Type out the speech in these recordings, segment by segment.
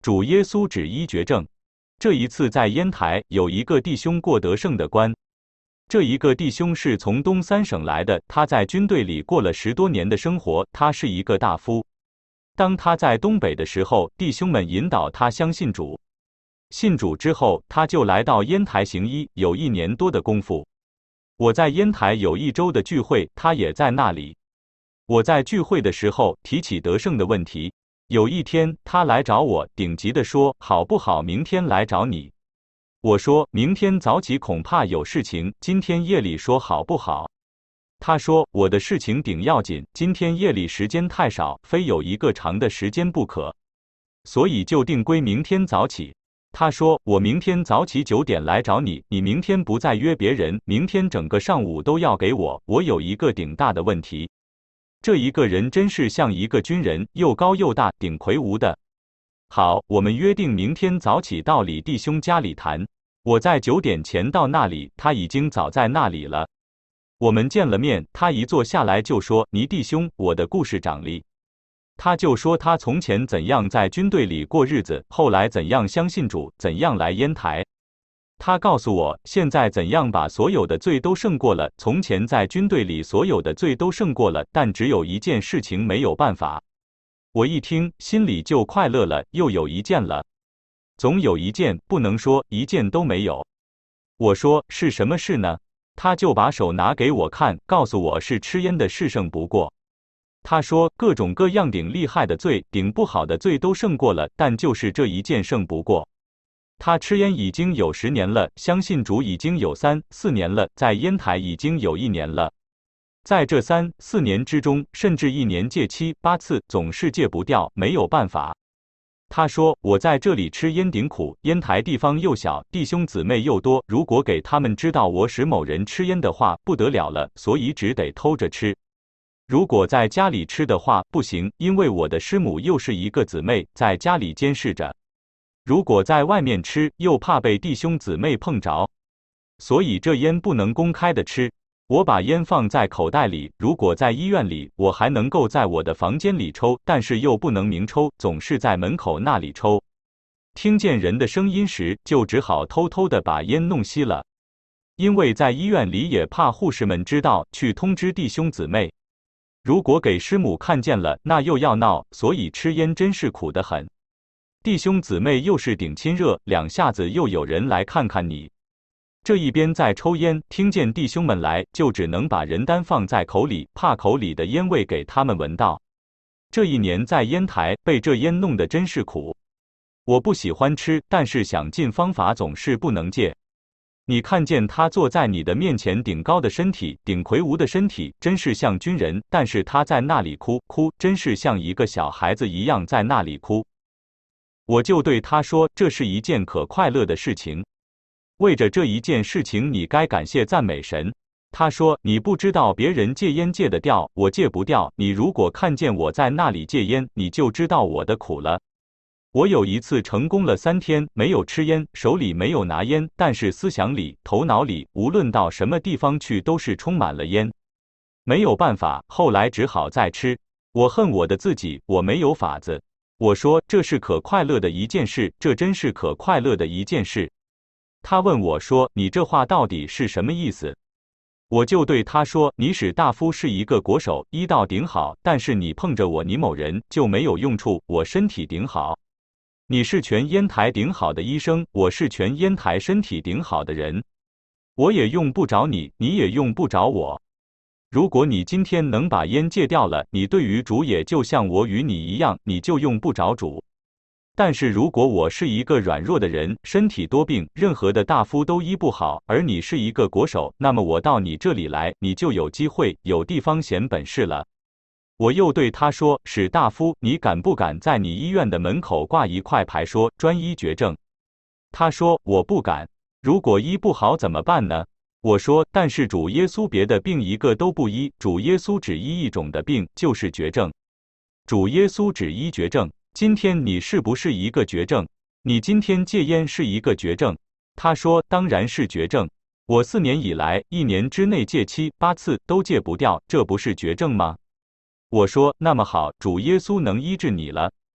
主耶稣指医绝症。这一次在烟台有一个弟兄过得胜的关。这一个弟兄是从东三省来的，他在军队里过了10多年的生活，他是一个大夫。当他在东北的时候，弟兄们引导他相信主。信主之后，他就来到烟台行医，有1年多的功夫。我在烟台有1周的聚会，他也在那里。我在聚会的时候提起得胜的问题。有一天，他来找我，顶急地说：“好不好？明天来找你。”我说：“明天早起恐怕有事情，今天夜里说好不好？”他说：“我的事情顶要紧，今天夜里时间太少，非有一个长的时间不可，所以就定归明天早起。”他说：“我明天早起9点来找你，你明天不再约别人，明天整个上午都要给我。我有一个顶大的问题。”这一个人真是像一个军人，又高又大，顶魁梧的。好，我们约定明天早起到李弟兄家里谈。我在9点前到那里，他已经早在那里了。我们见了面，他一坐下来就说：“倪弟兄，我的故事长例。”他就说他从前怎样在军队里过日子，后来怎样相信主，怎样来烟台。他告诉我，现在怎样把所有的罪都胜过了。从前在军队里所有的罪都胜过了，但只有一件事情没有办法。我一听，心里就快乐了，又有一件了。总有一件，不能说一件都没有。我说是什么事呢？他就把手拿给我看，告诉我是吃烟的事胜不过。他说各种各样顶厉害的罪，顶不好的罪都胜过了，但就是这一件胜不过。他吃烟已经有10年了，相信主已经有3、4年了，在烟台已经有1年了。在这3、4年之中，甚至1年戒7、8次，总是戒不掉，没有办法。他说：“我在这里吃烟顶苦，烟台地方又小，弟兄姊妹又多，如果给他们知道我使某人吃烟的话，不得了了，所以只得偷着吃。如果在家里吃的话，不行，因为我的师母又是一个姊妹，在家里监视着。如果在外面吃，又怕被弟兄姊妹碰着，所以这烟不能公开的吃。我把烟放在口袋里，如果在医院里，我还能够在我的房间里抽，但是又不能明抽，总是在门口那里抽。听见人的声音时，就只好偷偷的把烟弄熄了。因为在医院里也怕护士们知道，去通知弟兄姊妹。如果给师母看见了，那又要闹，所以吃烟真是苦得很。弟兄姊妹又是顶亲热，2下子又有人来看看你。这一边在抽烟，听见弟兄们来，就只能把人丹放在口里，怕口里的烟味给他们闻到。这1年在烟台，被这烟弄得真是苦。我不喜欢吃，但是想尽方法总是不能戒。你看见他坐在你的面前，顶高的身体，顶魁梧的身体，真是像军人，但是他在那里哭，真是像一个小孩子一样在那里哭。我就对他说，这是一件可快乐的事情。为着这一件事情，你该感谢赞美神。他说，你不知道别人戒烟戒得掉，我戒不掉。你如果看见我在那里戒烟，你就知道我的苦了。我有一次成功了3天，没有吃烟，手里没有拿烟，但是思想里、头脑里，无论到什么地方去，都是充满了烟。没有办法，后来只好再吃。我恨我的自己，我没有法子。我说，这是可快乐的一件事，这真是可快乐的一件事。他问我说，你这话到底是什么意思？我就对他说，你史大夫是一个国手，医道顶好，但是你碰着我倪某人就没有用处，我身体顶好。你是全烟台顶好的医生，我是全烟台身体顶好的人。我也用不着你，你也用不着我。如果你今天能把烟戒掉了，你对于主也就像我与你一样，你就用不着主。但是如果我是一个软弱的人，身体多病，任何的大夫都医不好，而你是一个国手，那么我到你这里来，你就有机会，有地方显本事了。我又对他说，史大夫，你敢不敢在你医院的门口挂一块牌说专医绝症？他说，我不敢。如果医不好怎么办呢？我说，但是主耶稣别的病一个都不医，主耶稣只医一种的病，就是绝症。主耶稣只医绝症。今天你是不是一个绝症？你今天戒烟是一个绝症？他说，当然是绝症。我4年以来，1年之内戒7、8次都戒不掉，这不是绝症吗？我说，那么好，主耶稣能医治你了。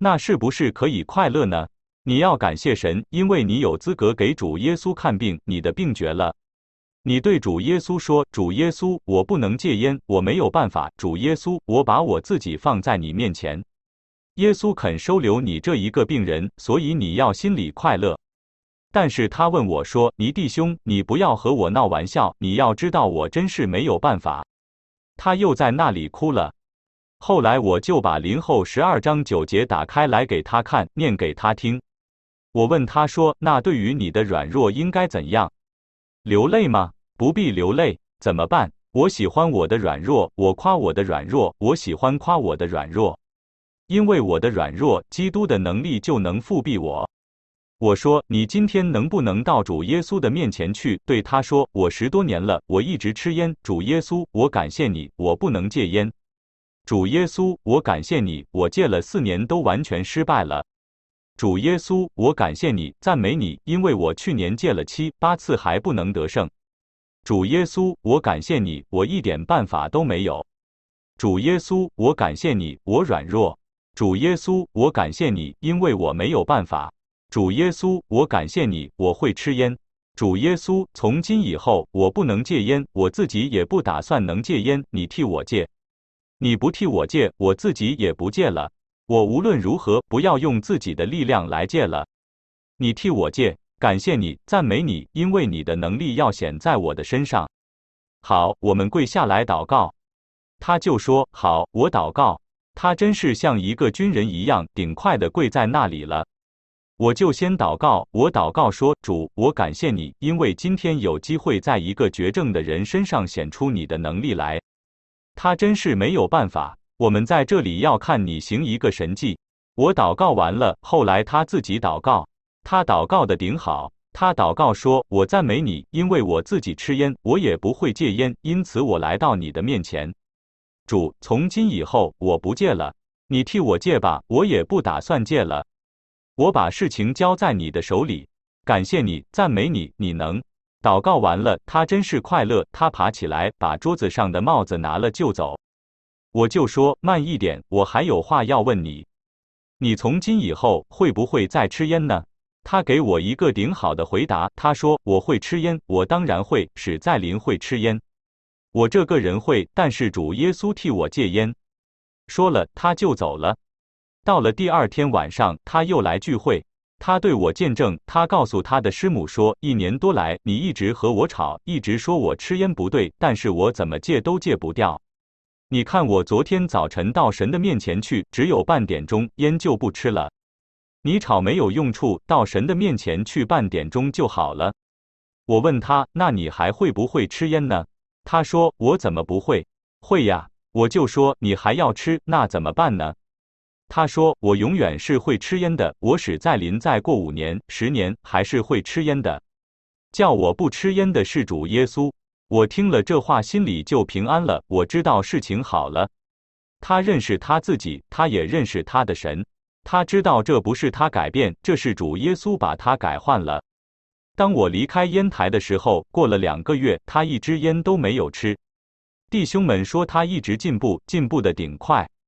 那是不是可以快乐呢？你要感谢神，因为你有资格给主耶稣看病，你的病绝了。你对主耶稣说：“主耶稣，我不能戒烟，我没有办法。主耶稣，我把我自己放在你面前。”耶稣肯收留你这一个病人，所以你要心里快乐。但是他问我说：“尼弟兄，你不要和我闹玩笑，你要知道我真是没有办法。”他又在那里哭了。后来我就把林后12章9节打开来给他看，念给他听。我问他说：“那对于你的软弱应该怎样？流泪吗？不必流泪，怎么办？我喜欢我的软弱，我夸我的软弱，我喜欢夸我的软弱。因为我的软弱，基督的能力就能复庇我。”我说：“你今天能不能到主耶稣的面前去，对他说，我10多年了，我一直吃烟。主耶稣，我感谢你，我不能戒烟。主耶稣，我感谢你，我戒了4年都完全失败了。主耶稣，我感谢你，赞美你，因为我去年戒了7、8次还不能得胜。主耶稣，我感谢你，我一点办法都没有。主耶稣，我感谢你，我软弱。主耶稣，我感谢你，因为我没有办法。主耶稣，我感谢你，我会吃烟。主耶稣，从今以后我不能戒烟，我自己也不打算能戒烟，你替我戒。你不替我戒，我自己也不戒了。我无论如何不要用自己的力量来戒了。你替我戒，感谢你，赞美你，因为你的能力要显在我的身上。好，我们跪下来祷告。他就说：“好，我祷告。”他真是像一个军人一样顶快地跪在那里了。我就先祷告，我祷告说：“主，我感谢你，因为今天有机会在一个绝症的人身上显出你的能力来。他真是没有办法，我们在这里要看你行一个神迹。”我祷告完了，后来他自己祷告，他祷告的顶好。他祷告说：“我赞美你，因为我自己吃烟，我也不会戒烟，因此我来到你的面前。主，从今以后我不戒了，你替我戒吧，我也不打算戒了。我把事情交在你的手里，感谢你，赞美你，你能。”祷告完了，他真是快乐，他爬起来，把桌子上的帽子拿了就走。我就说：“慢一点，我还有话要问你。你从今以后会不会再吃烟呢？”他给我一个顶好的回答，他说：“我会吃烟，我当然会。史在林会吃烟，我这个人会，但是主耶稣替我戒烟。”说了，他就走了。到了第2天晚上，他又来聚会，他对我见证，他告诉他的师母说：“1年多来，你一直和我吵，一直说我吃烟不对，但是我怎么戒都戒不掉。你看我昨天早晨到神的面前去，只有半点钟，烟就不吃了。你吵没有用处，到神的面前去半点钟就好了。”我问他：“那你还会不会吃烟呢？”他说：“我怎么不会？会呀。”我就说：“你还要吃，那怎么办呢？”他说：“我永远是会吃烟的，我史在林再过5年、10年还是会吃烟的。叫我不吃烟的是主耶稣。”我听了这话，心里就平安了，我知道事情好了。他认识他自己，他也认识他的神。他知道这不是他改变，这是主耶稣把他改换了。当我离开烟台的时候，过了2个月，他一支烟都没有吃。弟兄们说他一直进步，进步的顶快。